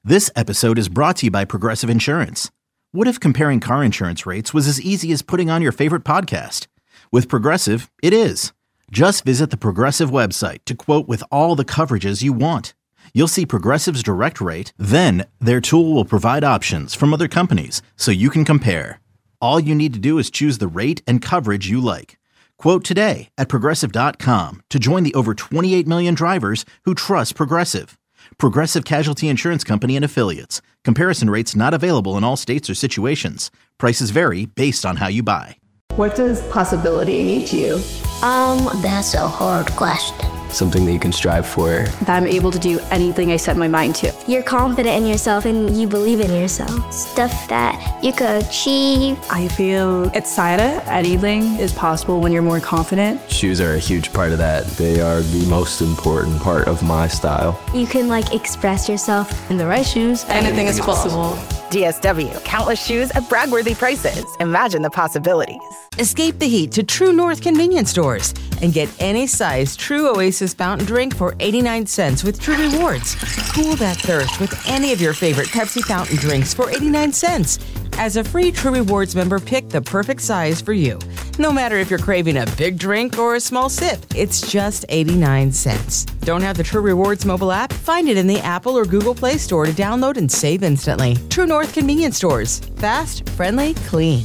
This episode is brought to you by Progressive Insurance. What if comparing car insurance rates was as easy as putting on your favorite podcast? With Progressive, it is. Just visit the Progressive website to quote with all the coverages you want. You'll see Progressive's direct rate, then their tool will provide options from other companies so you can compare. All you need to do is choose the rate and coverage you like. Quote today at Progressive.com to join the over 28 million drivers who trust Progressive. Progressive Casualty Insurance Company and Affiliates. Comparison rates not available in all states or situations. Prices vary based on how you buy. What does possibility mean to you? That's a hard question. Something that you can strive for. That I'm able to do anything I set my mind to. You're confident in yourself and you believe in yourself. Stuff that you could achieve. I feel excited. Anything is possible when you're more confident. Shoes are a huge part of that. They are the most important part of my style. You can express yourself. In the right shoes, anything is possible. DSW, countless shoes at brag-worthy prices. Imagine the possibilities. Escape the heat to True North convenience stores and get any size True Oasis fountain drink for 89 cents with True Rewards. Cool that thirst with any of your favorite Pepsi fountain drinks for 89 cents. As a free True Rewards member, pick the perfect size for you. No matter if you're craving a big drink or a small sip, it's just 89 cents. Don't have the True Rewards mobile app? Find it in the Apple or Google Play Store to download and save instantly. True North convenience stores. Fast, friendly, clean.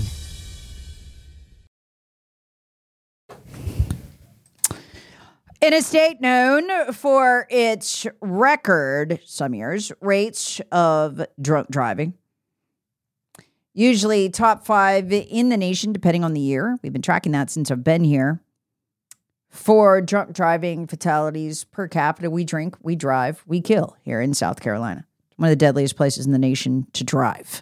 In a state known for its record, some years, rates of drunk driving, usually top 5 in the nation, depending on the year. We've been tracking that since I've been here. For drunk driving fatalities per capita, we drink, we drive, we kill here in South Carolina. One of the deadliest places in the nation to drive.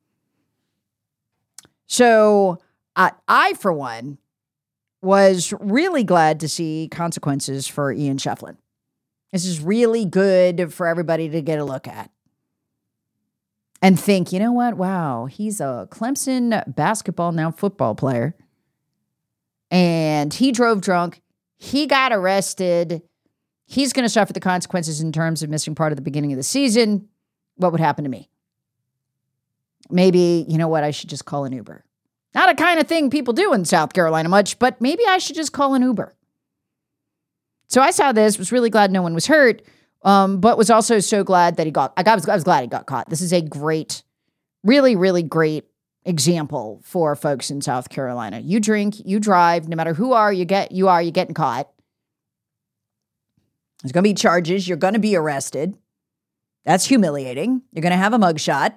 So I, for one, was really glad to see consequences for Ian Shefflin. This is really good for everybody to get a look at. And think, you know what? Wow, he's a Clemson basketball, now football player. And he drove drunk. He got arrested. He's going to suffer the consequences in terms of missing part of the beginning of the season. What would happen to me? Maybe, you know what? I should just call an Uber. Not a kind of thing people do in South Carolina much, but maybe I should just call an Uber. So I saw this, was really glad no one was hurt, but was also so glad that I was glad he got caught. This is a great, really, really great example for folks in South Carolina. You drink, you drive, no matter who you're getting caught. There's going to be charges. You're going to be arrested. That's humiliating. You're going to have a mugshot.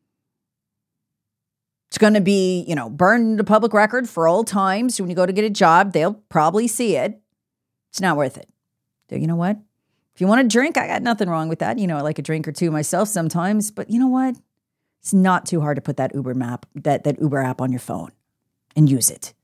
It's going to be, burned into public record for all time. So when you go to get a job, they'll probably see it. It's not worth it. So you know what? If you want to drink, I got nothing wrong with that. I like a drink or two myself sometimes. But you know what? It's not too hard to put that Uber map, that Uber app on your phone and use it.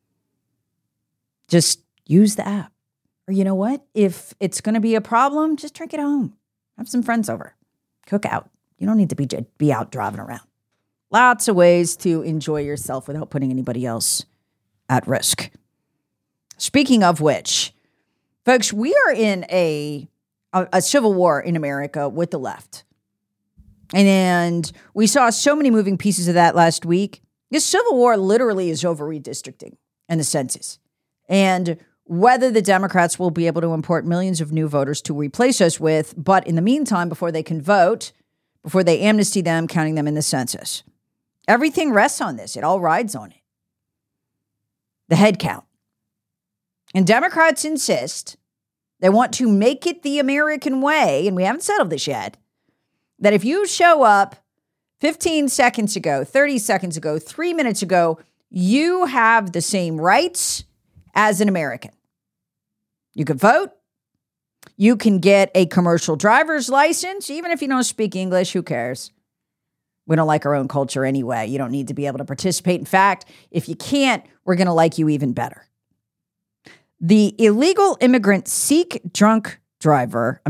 Just use the app. Or you know what? If it's going to be a problem, just drink at home. Have some friends over. Cook out. You don't need to be out driving around. Lots of ways to enjoy yourself without putting anybody else at risk. Speaking of which, folks, we are in a civil war in America with the left. And we saw so many moving pieces of that last week. This civil war literally is over redistricting and the census. And whether the Democrats will be able to import millions of new voters to replace us with, but in the meantime, before they can vote, before they amnesty them, counting them in the census. Everything rests on this. It all rides on it. The head count. And Democrats insist they want to make it the American way, and we haven't settled this yet, that if you show up 15 seconds ago, 30 seconds ago, 3 minutes ago, you have the same rights as an American. You can vote. You can get a commercial driver's license. Even if you don't speak English, who cares? We don't like our own culture anyway. You don't need to be able to participate. In fact, if you can't, we're going to like you even better. The illegal immigrant Sikh truck driver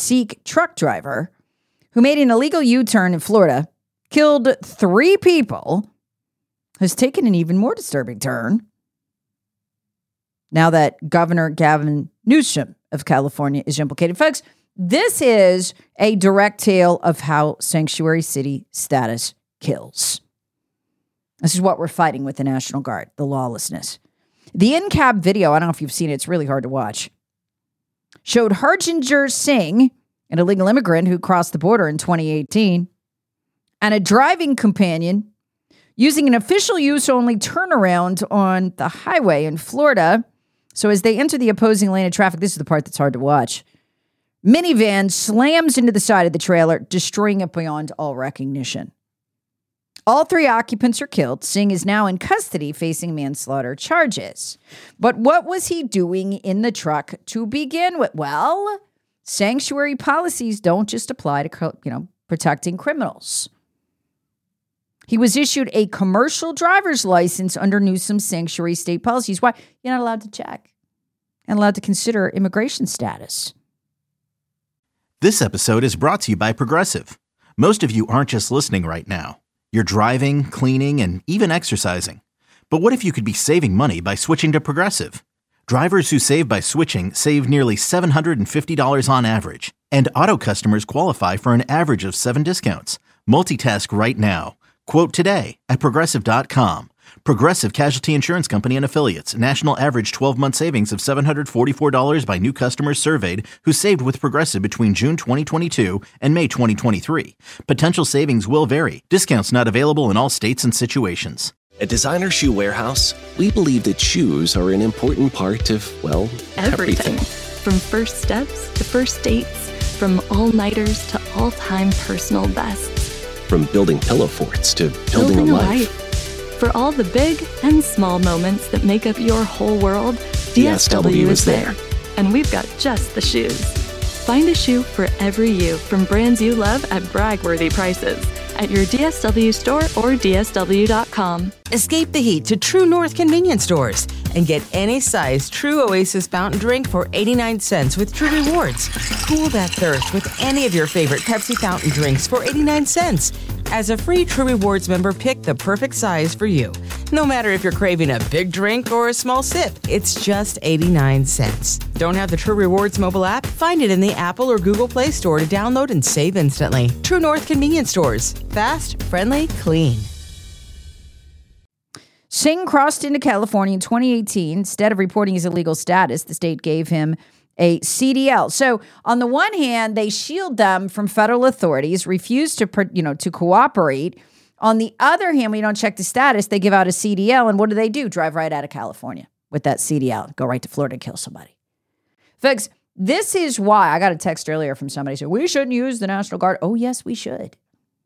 who made an illegal U-turn in Florida, killed 3 people, has taken an even more disturbing turn now that Governor Gavin Newsom of California is implicated. Folks, this is a direct tale of how sanctuary city status kills. This is what we're fighting with the National Guard, the lawlessness. The in-cab video, I don't know if you've seen it, it's really hard to watch, showed Harjinder Singh, an illegal immigrant who crossed the border in 2018, and a driving companion using an official use-only turnaround on the highway in Florida. So as they enter the opposing lane of traffic, this is the part that's hard to watch. Minivan slams into the side of the trailer, destroying it beyond all recognition. All 3 occupants are killed. Singh is now in custody facing manslaughter charges. But what was he doing in the truck to begin with? Well, sanctuary policies don't just apply to, protecting criminals. He was issued a commercial driver's license under Newsom's sanctuary state policies. Why? You're not allowed to check and allowed to consider immigration status. This episode is brought to you by Progressive. Most of you aren't just listening right now. You're driving, cleaning, and even exercising. But what if you could be saving money by switching to Progressive? Drivers who save by switching save nearly $750 on average. And auto customers qualify for an average of 7 discounts. Multitask right now. Quote today at Progressive.com. Progressive Casualty Insurance Company and Affiliates. National average 12-month savings of $744 by new customers surveyed who saved with Progressive between June 2022 and May 2023. Potential savings will vary. Discounts not available in all states and situations. At Designer Shoe Warehouse, we believe that shoes are an important part of, well, everything. From first steps to first dates, from all-nighters to all-time personal bests. From building pillow forts to building a life. For all the big and small moments that make up your whole world, DSW is there. And we've got just the shoes. Find a shoe for every you from brands you love at brag-worthy prices at your DSW store or DSW.com. Escape the heat to True North convenience stores and get any size True Oasis fountain drink for 89 cents with True Rewards. Cool that thirst with any of your favorite Pepsi fountain drinks for 89 cents. As a free True Rewards member, pick the perfect size for you. No matter if you're craving a big drink or a small sip, it's just 89 cents. Don't have the True Rewards mobile app? Find it in the Apple or Google Play Store to download and save instantly. True North convenience stores. Fast, friendly, clean. Singh crossed into California in 2018. Instead of reporting his illegal status, the state gave him a CDL. So on the one hand, they shield them from federal authorities, refuse to cooperate. On the other hand, when you don't check the status, they give out a CDL. And what do? Drive right out of California with that CDL. Go right to Florida and kill somebody. Folks, this is why I got a text earlier from somebody saying, we shouldn't use the National Guard. Oh, yes, we should.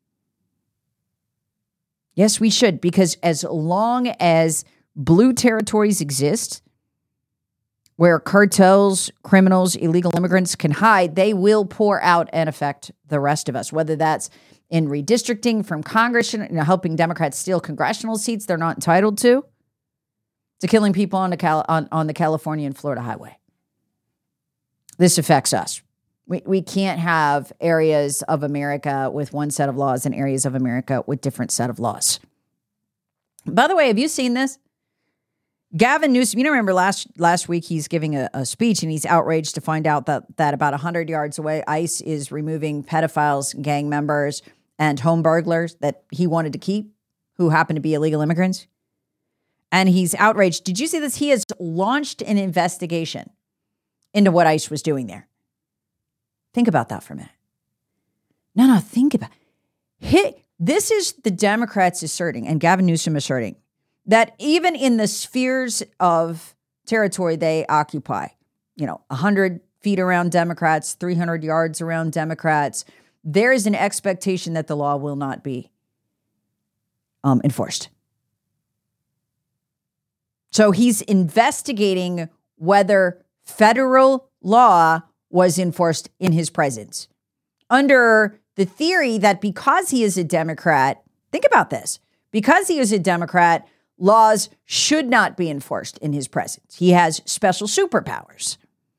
Yes, we should, because as long as blue territories exist, where cartels, criminals, illegal immigrants can hide, they will pour out and affect the rest of us, whether that's in redistricting from Congress, helping Democrats steal congressional seats they're not entitled to killing people on the California and Florida highway. This affects us. We can't have areas of America with one set of laws and areas of America with different set of laws. By the way, have you seen this? Gavin Newsom, remember last week he's giving a speech and he's outraged to find out that about 100 yards away, ICE is removing pedophiles, gang members, and home burglars that he wanted to keep who happen to be illegal immigrants. And he's outraged. Did you see this? He has launched an investigation into what ICE was doing there. Think about that for a minute. No, think about it. This is the Democrats asserting, and Gavin Newsom asserting, that even in the spheres of territory they occupy, 100 feet around Democrats, 300 yards around Democrats, there is an expectation that the law will not be enforced. So he's investigating whether federal law was enforced in his presence under the theory that because he is a Democrat, think about this, because he is a Democrat, laws should not be enforced in his presence. He has special superpowers.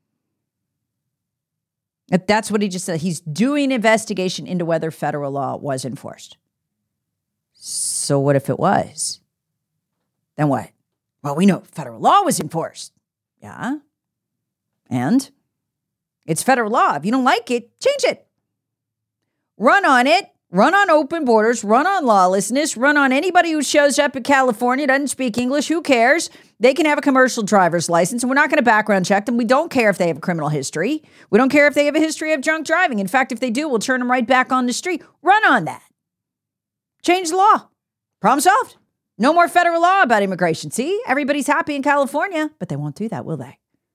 That's what he just said. He's doing an investigation into whether federal law was enforced. So what if it was? Then what? Well, we know federal law was enforced. Yeah. And It's federal law. If you don't like it, change it. Run on it. Run on open borders. Run on lawlessness. Run on anybody who shows up in California, doesn't speak English. Who cares? They can have a commercial driver's license, and we're not going to background check them. We don't care if they have a criminal history. We don't care if they have a history of drunk driving. In fact, if they do, we'll turn them right back on the street. Run on that. Change the law. Problem solved. No more federal law about immigration. See, everybody's happy in California, but they won't do that, will they?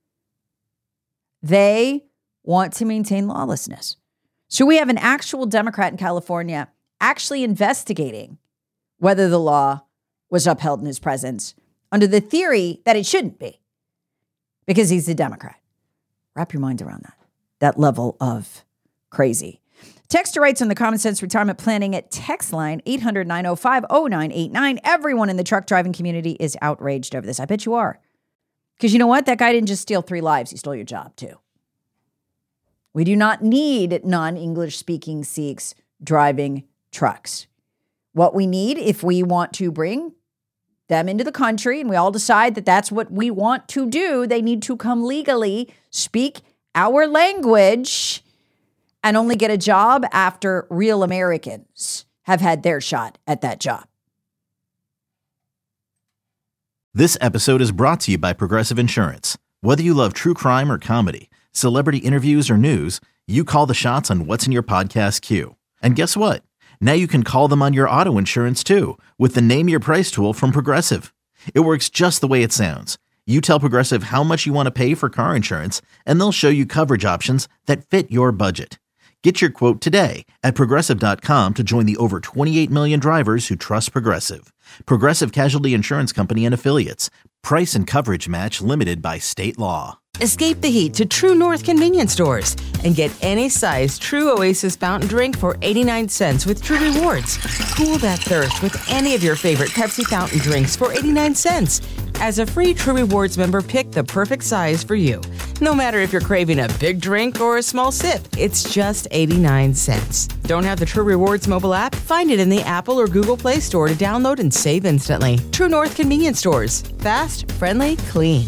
They want to maintain lawlessness. So we have an actual Democrat in California actually investigating whether the law was upheld in his presence under the theory that it shouldn't be because he's a Democrat. Wrap your mind around that level of crazy. Texter writes on the Common Sense Retirement Planning at text line 800-905-0989. Everyone in the truck driving community is outraged over this. I bet you are. Because you know what? That guy didn't just steal 3 lives. He stole your job too. We do not need non-English speaking Sikhs driving trucks. What we need, if we want to bring them into the country and we all decide that that's what we want to do, they need to come legally, speak our language, and only get a job after real Americans have had their shot at that job. This episode is brought to you by Progressive Insurance. Whether you love true crime or comedy, celebrity interviews or news, you call the shots on what's in your podcast queue. And guess what? Now you can call them on your auto insurance too with the Name Your Price tool from Progressive. It works just the way it sounds. You tell Progressive how much you want to pay for car insurance, and they'll show you coverage options that fit your budget. Get your quote today at Progressive.com to join the over 28 million drivers who trust Progressive. Progressive Casualty Insurance Company and Affiliates. Price and coverage match limited by state law. Escape the heat to True North convenience stores and get any size True Oasis fountain drink for 89 cents with True Rewards. Cool that thirst with any of your favorite Pepsi fountain drinks for 89 cents. As a free True Rewards member, pick the perfect size for you. No matter if you're craving a big drink or a small sip, it's just 89 cents. Don't have the True Rewards mobile app? Find it in the Apple or Google Play Store to download and save instantly. True North convenience stores. Fast, friendly, clean.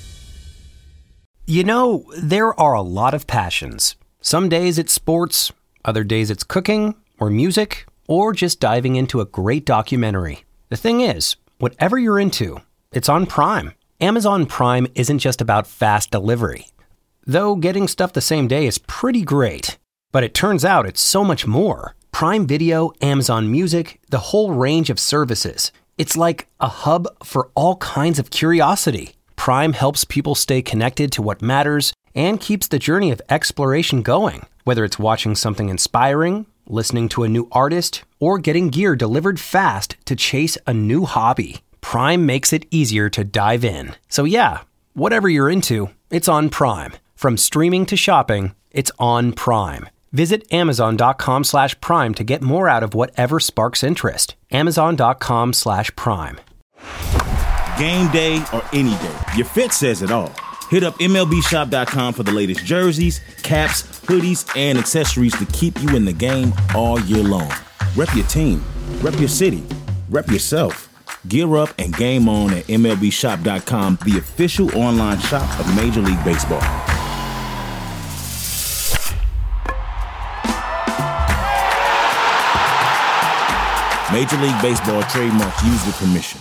You know, there are a lot of passions. Some days it's sports, other days it's cooking, or music, or just diving into a great documentary. The thing is, whatever you're into, it's on Prime. Amazon Prime isn't just about fast delivery. Though getting stuff the same day is pretty great. But it turns out it's so much more. Prime Video, Amazon Music, the whole range of services. It's like a hub for all kinds of curiosity. Prime helps people stay connected to what matters and keeps the journey of exploration going. Whether it's watching something inspiring, listening to a new artist, or getting gear delivered fast to chase a new hobby, Prime makes it easier to dive in. So yeah, whatever you're into, it's on Prime. From streaming to shopping, it's on Prime. Visit Amazon.com/Prime to get more out of whatever sparks interest. Amazon.com/Prime. Game day or any day, your fit says it all. Hit up MLBshop.com for the latest jerseys, caps, hoodies, and accessories to keep you in the game all year long. Rep your team, rep your city, rep yourself. Gear up and game on at MLBshop.com, the official online shop of Major League Baseball. Major League Baseball trademarks used with permission.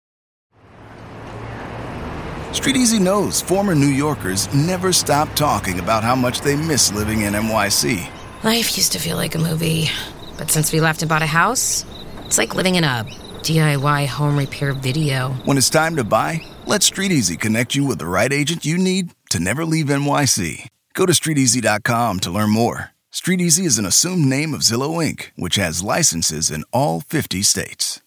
StreetEasy knows former New Yorkers never stop talking about how much they miss living in NYC. Life used to feel like a movie, but since we left and bought a house, it's like living in a DIY home repair video. When it's time to buy, let StreetEasy connect you with the right agent you need to never leave NYC. Go to StreetEasy.com to learn more. StreetEasy is an assumed name of Zillow Inc., which has licenses in all 50 states.